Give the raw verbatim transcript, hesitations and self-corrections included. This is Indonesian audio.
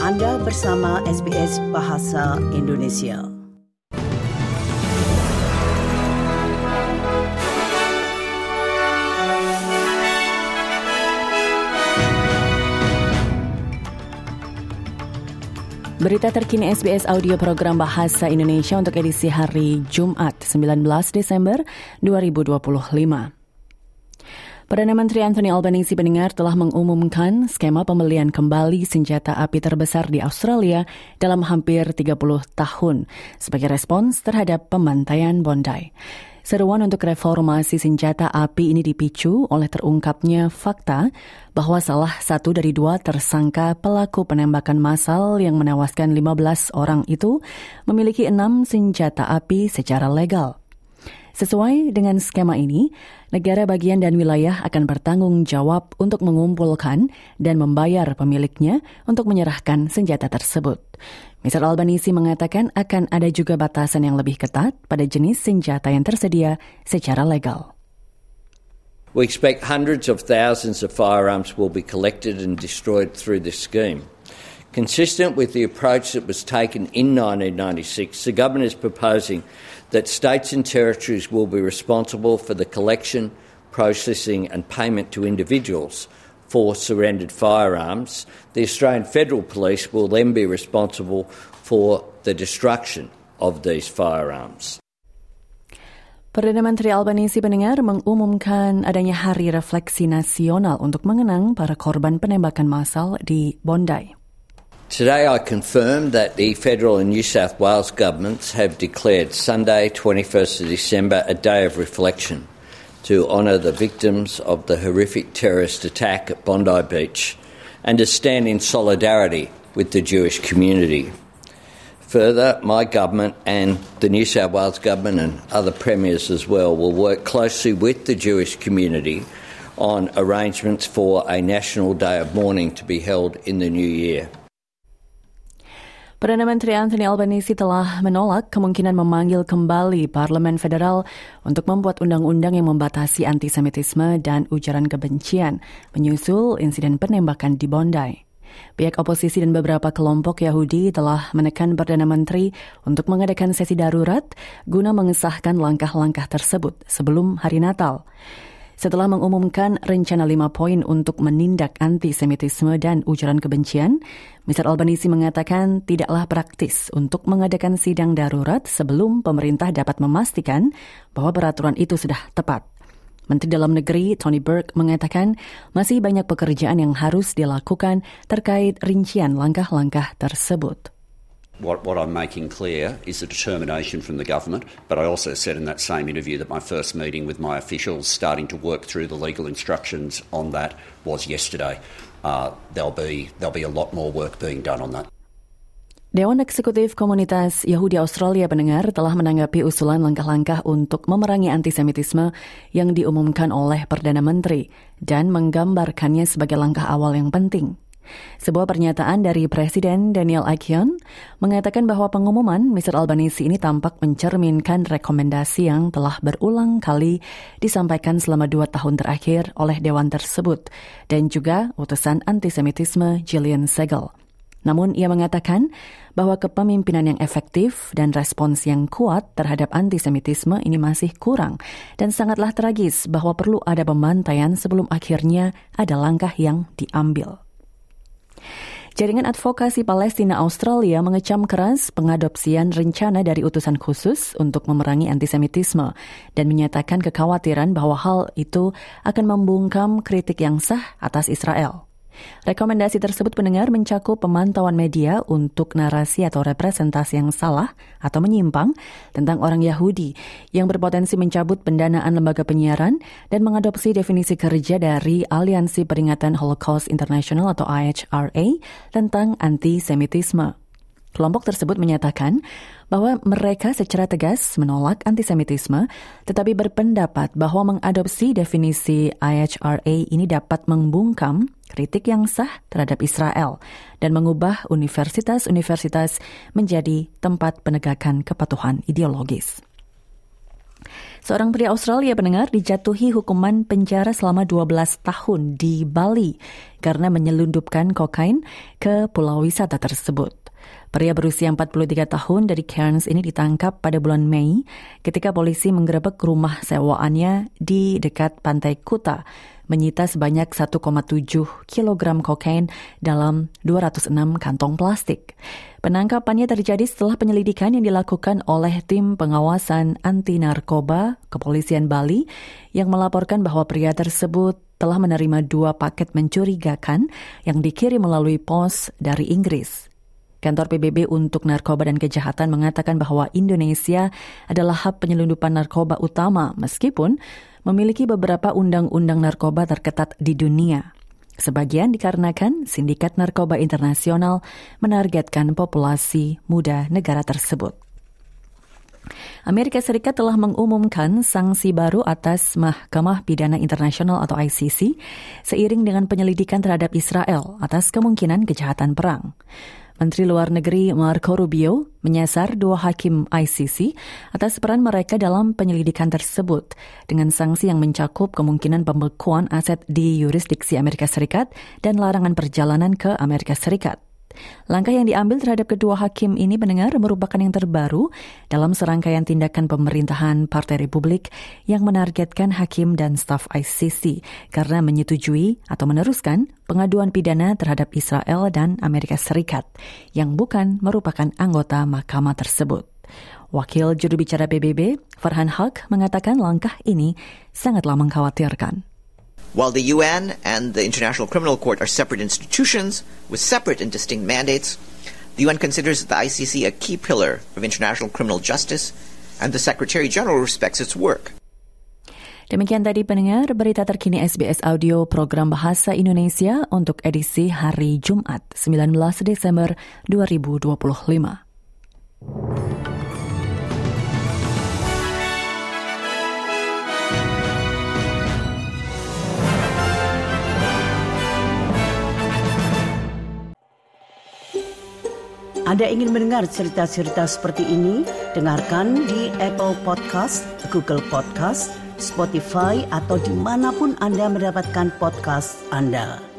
Anda bersama S B S Bahasa Indonesia. Berita terkini S B S Audio Program Bahasa Indonesia untuk edisi hari Jumat sembilan belas Desember dua ribu dua puluh lima. Perdana Menteri Anthony Albanese pendengar telah mengumumkan skema pembelian kembali senjata api terbesar di Australia dalam hampir tiga puluh tahun sebagai respons terhadap pembantaian Bondi. Seruan untuk reformasi senjata api ini dipicu oleh terungkapnya fakta bahwa salah satu dari dua tersangka pelaku penembakan massal yang menewaskan lima belas orang itu memiliki enam senjata api secara legal. Sesuai dengan skema ini, negara bagian dan wilayah akan bertanggung jawab untuk mengumpulkan dan membayar pemiliknya untuk menyerahkan senjata tersebut. mister Albanese mengatakan akan ada juga batasan yang lebih ketat pada jenis senjata yang tersedia secara legal. We expect hundreds of thousands of firearms will be collected and destroyed through this scheme. Consistent with the approach that was taken in nineteen ninety-six, the government is proposing that states and territories will be responsible for the collection, processing and payment to individuals for surrendered firearms. The Australian Federal Police will then be responsible for the destruction of these firearms. Perdana Menteri Albanese pendengar mengumumkan adanya hari refleksi nasional untuk mengenang para korban penembakan massal di Bondi. Today I confirm that the federal and New South Wales governments have declared Sunday, twenty-first of December, a day of reflection to honour the victims of the horrific terrorist attack at Bondi Beach and to stand in solidarity with the Jewish community. Further, my government and the New South Wales government and other premiers as well will work closely with the Jewish community on arrangements for a national day of mourning to be held in the new year. Perdana Menteri Anthony Albanese telah menolak kemungkinan memanggil kembali Parlemen Federal untuk membuat undang-undang yang membatasi antisemitisme dan ujaran kebencian menyusul insiden penembakan di Bondi. Pihak oposisi dan beberapa kelompok Yahudi telah menekan Perdana Menteri untuk mengadakan sesi darurat guna mengesahkan langkah-langkah tersebut sebelum hari Natal. Setelah mengumumkan rencana lima poin untuk menindak antisemitisme dan ujaran kebencian, mister Albanese mengatakan tidaklah praktis untuk mengadakan sidang darurat sebelum pemerintah dapat memastikan bahwa peraturan itu sudah tepat. Menteri Dalam Negeri Tony Burke mengatakan masih banyak pekerjaan yang harus dilakukan terkait rincian langkah-langkah tersebut. What, what I'm making clear is a determination from the government, but I also said in that same interview that my first meeting with my officials starting to work through the legal instructions on that was yesterday. Uh, there'll be there'll be a lot more work being done on that. Dewan Eksekutif Komunitas Yahudi Australia pendengar telah menanggapi usulan langkah-langkah untuk memerangi antisemitisme yang diumumkan oleh Perdana Menteri dan menggambarkannya sebagai langkah awal yang penting. Sebuah pernyataan dari Presiden Daniel Akion mengatakan bahwa pengumuman mister Albanese ini tampak mencerminkan rekomendasi yang telah berulang kali disampaikan selama dua tahun terakhir oleh Dewan tersebut dan juga utusan antisemitisme Gillian Segal. Namun ia mengatakan bahwa kepemimpinan yang efektif dan respons yang kuat terhadap antisemitisme ini masih kurang dan sangatlah tragis bahwa perlu ada pembantaian sebelum akhirnya ada langkah yang diambil. Jaringan Advokasi Palestina Australia mengecam keras pengadopsian rencana dari utusan khusus untuk memerangi antisemitisme dan menyatakan kekhawatiran bahwa hal itu akan membungkam kritik yang sah atas Israel. Rekomendasi tersebut pendengar mencakup pemantauan media untuk narasi atau representasi yang salah atau menyimpang tentang orang Yahudi yang berpotensi mencabut pendanaan lembaga penyiaran dan mengadopsi definisi kerja dari Aliansi Peringatan Holocaust International atau I H R A tentang antisemitisme. Kelompok tersebut menyatakan bahwa mereka secara tegas menolak antisemitisme, tetapi berpendapat bahwa mengadopsi definisi I H R A ini dapat membungkam kritik yang sah terhadap Israel dan mengubah universitas-universitas menjadi tempat penegakan kepatuhan ideologis. Seorang pria Australia pendengar dijatuhi hukuman penjara selama dua belas tahun di Bali karena menyelundupkan kokain ke pulau wisata tersebut. Pria berusia empat puluh tiga tahun dari Cairns ini ditangkap pada bulan Mei ketika polisi menggerebek rumah sewaannya di dekat pantai Kuta, menyita sebanyak satu koma tujuh kilogram kokain dalam dua ratus enam kantong plastik. Penangkapannya terjadi setelah penyelidikan yang dilakukan oleh tim pengawasan anti narkoba Kepolisian Bali yang melaporkan bahwa pria tersebut telah menerima dua paket mencurigakan yang dikirim melalui pos dari Inggris. Kantor P B B untuk Narkoba dan Kejahatan mengatakan bahwa Indonesia adalah hub penyelundupan narkoba utama meskipun memiliki beberapa undang-undang narkoba terketat di dunia. Sebagian dikarenakan sindikat narkoba internasional menargetkan populasi muda negara tersebut. Amerika Serikat telah mengumumkan sanksi baru atas Mahkamah Pidana Internasional atau I C C seiring dengan penyelidikan terhadap Israel atas kemungkinan kejahatan perang. Menteri Luar Negeri Marco Rubio menyasar dua hakim I C C atas peran mereka dalam penyelidikan tersebut dengan sanksi yang mencakup kemungkinan pembekuan aset di yurisdiksi Amerika Serikat dan larangan perjalanan ke Amerika Serikat. Langkah yang diambil terhadap kedua hakim ini mendengar merupakan yang terbaru dalam serangkaian tindakan pemerintahan Partai Republik yang menargetkan hakim dan staf I C C karena menyetujui atau meneruskan pengaduan pidana terhadap Israel dan Amerika Serikat yang bukan merupakan anggota mahkamah tersebut. Wakil juru bicara P B B, Farhan Haq, mengatakan langkah ini sangatlah mengkhawatirkan. While the U N and the International Criminal Court are separate institutions with separate and distinct mandates, the U N considers the I C C a key pillar of international criminal justice, and the Secretary General respects its work. Demikian tadi pendengar berita terkini S B S Audio program Bahasa Indonesia untuk edisi hari Jumat sembilan belas Desember dua ribu dua puluh lima. Anda ingin mendengar cerita-cerita seperti ini? Dengarkan di Apple Podcast, Google Podcast, Spotify, atau dimanapun Anda mendapatkan podcast Anda.